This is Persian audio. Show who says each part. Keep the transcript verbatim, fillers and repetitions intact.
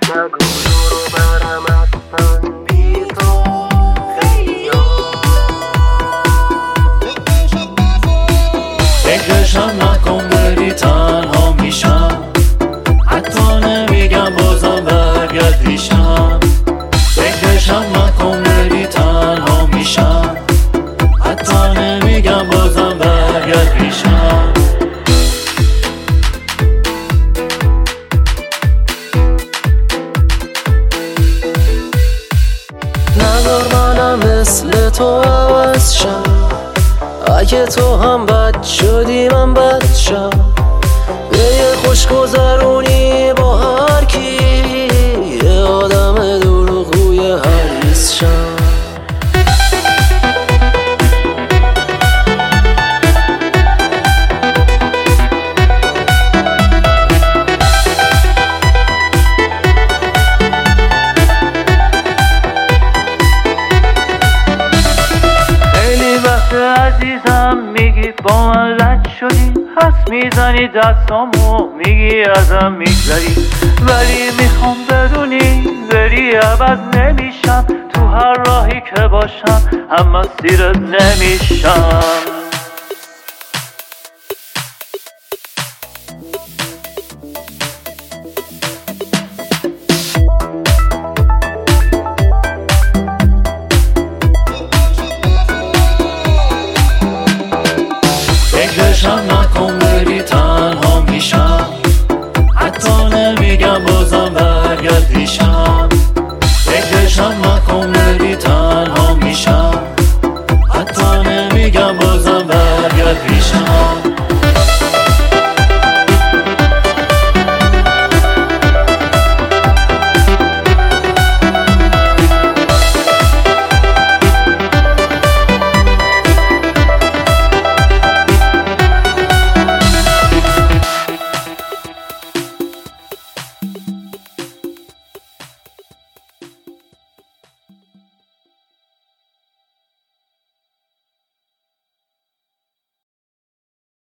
Speaker 1: نگو دورو برم حتما بی تو خیلی
Speaker 2: فکرشم نکن بری تنها میشم، حتی نمیگم بازم برگرد پیشم. فکرشم نکن بری تنها میشم، حتی نمیگم بازم برگرد پیشم.
Speaker 1: نذار منم مثل تو عوض شم، اگه تو هم بد شدی من بد شم. به یه خوش گذرونی با هر کی، یه آدم دروغگوی حریص شم.
Speaker 3: عزیزم میگی با من رد شدی، حس میزنی دستامو میگی ازم میگذری، ولی میخوام بدونی بری عوض نمیشم. تو هر راهی که باشم هم مسیرت نمیشم.